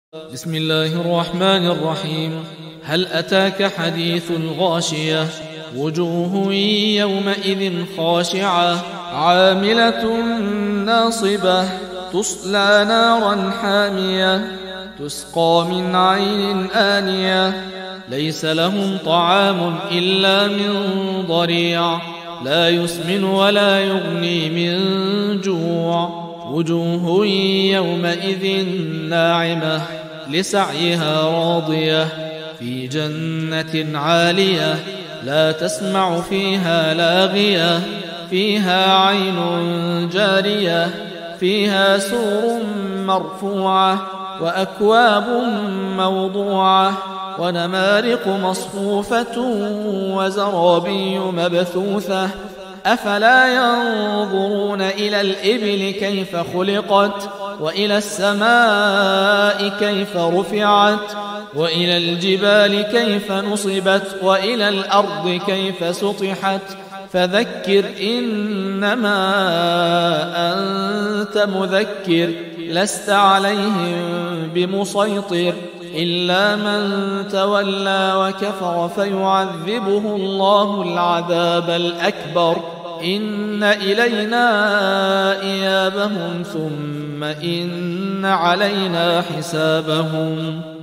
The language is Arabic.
بسم الله الرحمن الرحيم. هل أتاك حديث الغاشية؟ وجوه يومئذ خاشعة عاملة ناصبة تصلى نارا حامية تسقى من عين آنية ليس لهم طعام إلا من ضريع لا يسمن ولا يغني من جوع. وجوه يومئذ ناعمة لسعيها راضية في جنة عالية لا تسمع فيها لاغية فيها عين جارية فيها سور مرفوعة وأكواب موضوعة ونمارق مصفوفة وزرابي مبثوثة أفلا ينظرون إلى الإبل كيف خلقت وإلى السماء كيف رفعت وإلى الجبال كيف نصبت وإلى الأرض كيف سطحت فذكر إنما أنت مذكر لست عليهم بمسيطر إلا من تولى وكفر فيعذبه الله العذاب الأكبر إن إلينا إيابهم ثم إن علينا حسابهم.